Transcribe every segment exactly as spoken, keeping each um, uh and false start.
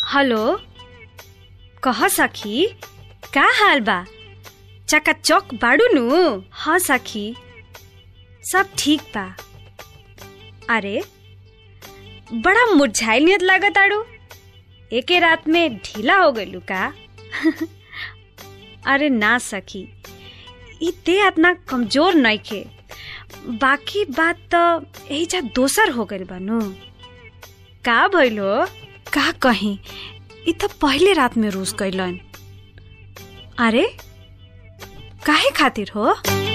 Hello कह सखी का हाल बा? चकाचक बाड़ू नु? हाँ सखी सब ठीक बा। अरे बड़ा मुरझाइल नियत लागत आड़ू, एके रात में ढीला हो गइलू का? अरे ना सखी, ई देह इतना कमजोर नइखे, बाकी बात तो यही जा दोसर हो गइल बानू। का भइल हो? का कहीं, ई तो पहले रात में रूस गइलन। अरे काहे खातिर हो?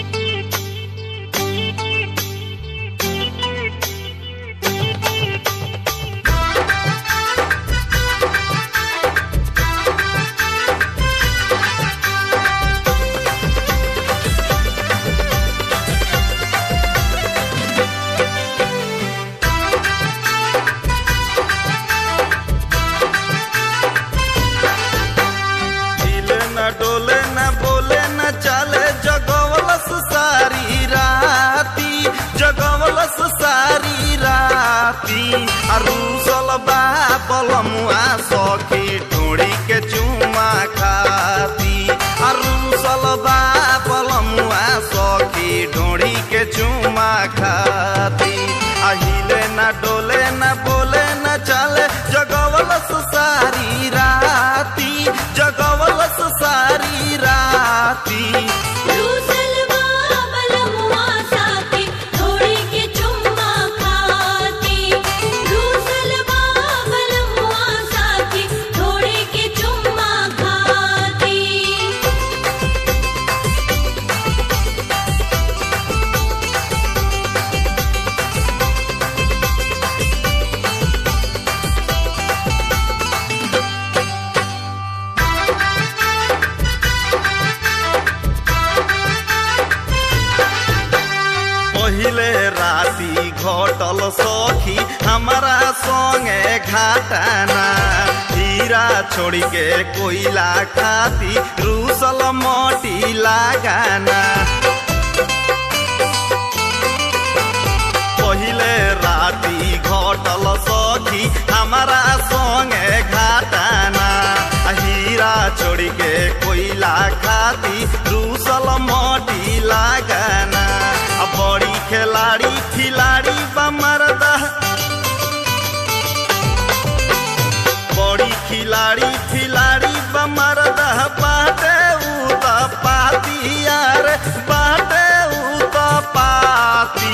डोले न बोले न चले जगवलस सारी राती, जगवलस सारी राती। अरूसल बा बलमुआ सखी ढूंढी के चुमा खाती, अरूसल बा बलमुआ सखी ढूंढी के चुमा खाती। अहिले न डोले न बोले न चले जगवलस सारी राती, जगवलस सारी राती। पहिले राती घटल सखी हमारा संगे घाटाना, हीरा छोड़ के कोयला खाती रूसल मोटी लगाना। पहिले राती घटल सखी हमारा संगे घाटाना, हीरा छोड़ के कोयला खाती रूसल मोटी लगाना। बड़ी खिलाड़ी खिलाड़ी बमरदा, बड़ी खिलाड़ी खिलाड़ी बमरदा बाटे उत पाती यार, बाटे उत पाती।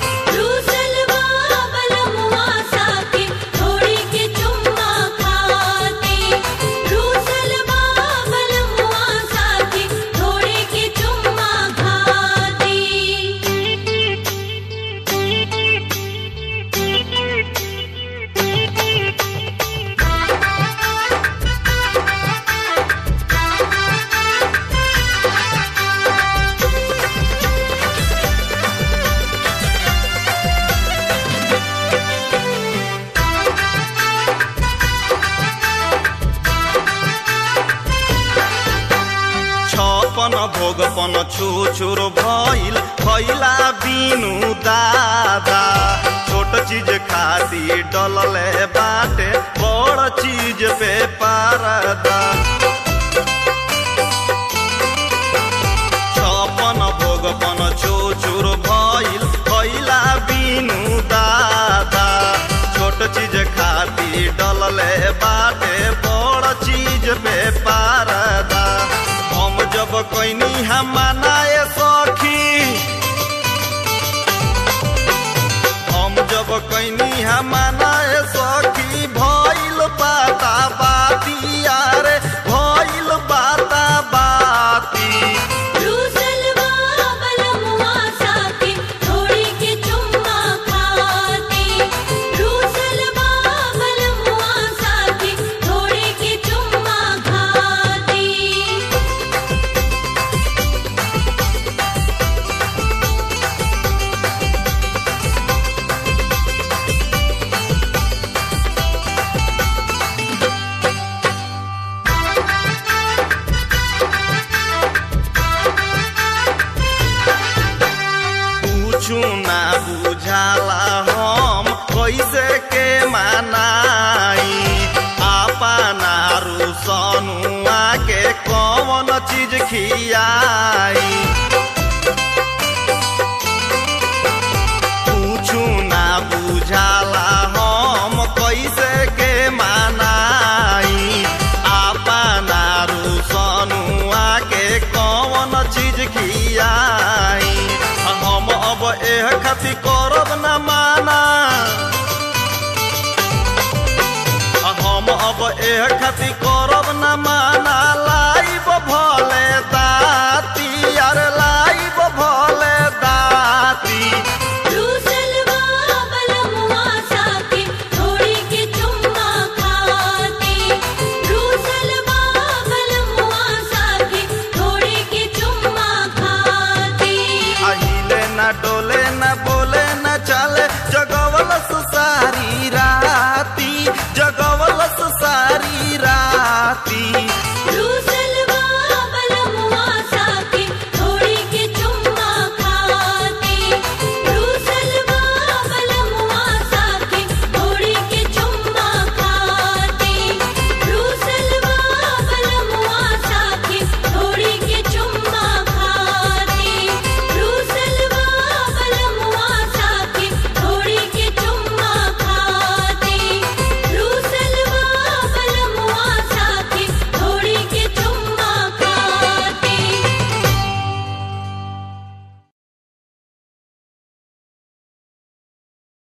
छपन भोगपन छुछुर भइल भइला बिनु दादा। छोट चीज खाती डलले बाटे बड़ चीज पे पारदा। छपन भोगपन छुछुर भइल भइला बिनु दादा। छोट चीज खाती डलले बाटे बड़ चीज पे पारदा। हम जब कोइनी हम मनाए सखी, हम जब कोइनी हम मनाए सखी भइल बाता बाती यार, भइल बाता बाती। खियाई पूछू ना बुझाला हम कैसे के मानाई अपना रुसनुआ के कौन चीज खियाई हम अब एह खातिर करब न माना हम अब एह खातिर